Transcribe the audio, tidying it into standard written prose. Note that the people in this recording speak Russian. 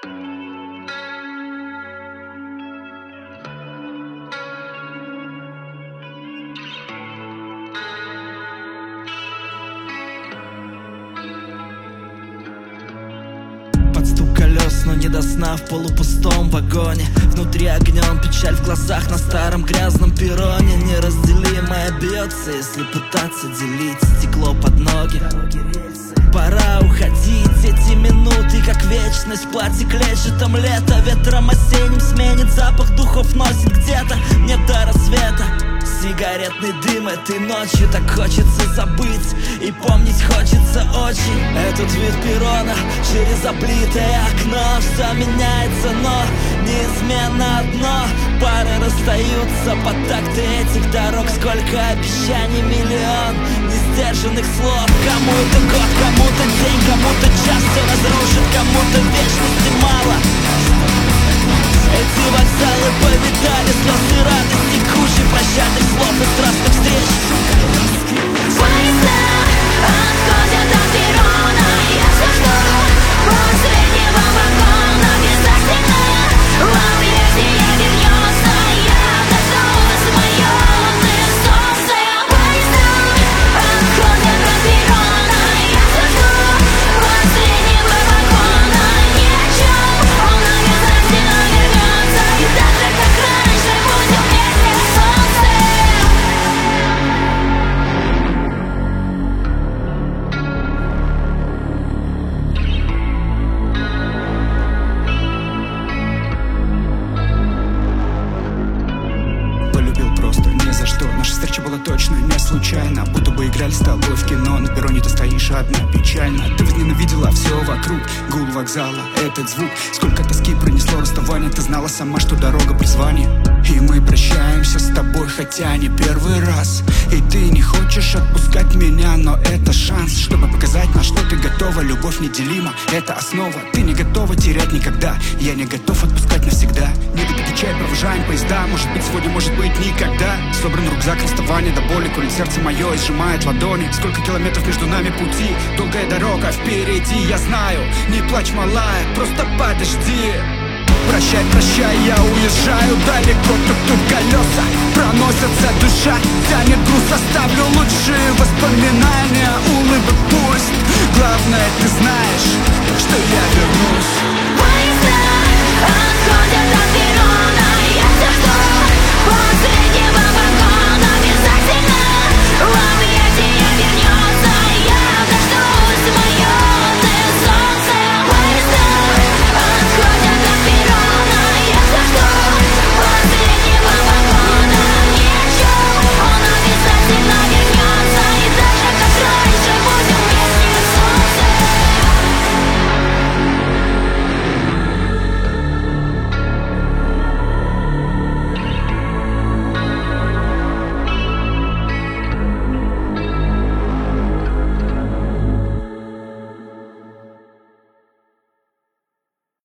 Под стук колес, но не до сна в полупустом вагоне. Внутри огнем, печаль в глазах на старом грязном перроне. Неразделимая бьется, если пытаться делить стекло под ноги. Пора уходить, эти минуты как вечность. Платье клетчатом лето, ветром осенним сменит. Запах духов носит где-то, нет до рассвета. Сигаретный дым этой ночью так хочется забыть. И помнить хочется очень этот вид перрона через облитое окно. Все меняется, но неизменно одно: пары расстаются под такты этих дорог. Сколько обещаний, миллион несдержанных слов. Кому-то год, кому-то день, кому-то час все разрушит, кому-то вечности мало. Эти вокзалы повидали слез и радости, кучи прощальных слов и страстных встреч. Поезда отходят от перрона, я все жду последнего вагона. Без окна в объятия вернется, я готова смоёное солнце. Поезда отходят от перрона, я все жду последнего вагона. Ни о чем, он обязательно вернется, и даже как раньше будем вместе, солнце. Полюбил просто ни за что. Наша встреча была точно не случайно. Будто бы играли с тобой в кино. На перроне ты стоишь одна, печально. Ты возненавидела все вокруг. Гул вокзала, этот звук. Сколько тоски принесло расставание. Ты знала сама, что дорога призвание. И мы прощаемся с тобой, хотя не первый раз. И ты не хочешь отпускать меня, но это шанс, чтобы показать, на что ты готова. Любовь неделима, это основа. Ты не готова терять никогда. Я не готов отпускать навсегда. Не выпить чай, провожаем поезда. Может быть сегодня, может быть никогда. Собран рюкзак, расставание до боли. Колет сердце мое и сжимает ладони. Сколько километров между нами пути. Долгая дорога впереди, я знаю. Не плачь, малая, просто подожди. Прощай, прощай, я уезжаю далеко. Тук-тук колеса, проносятся, душа тянет груз. Оставлю лучшие воспоминания, улыбок пусть. Главное, ты знаешь, что я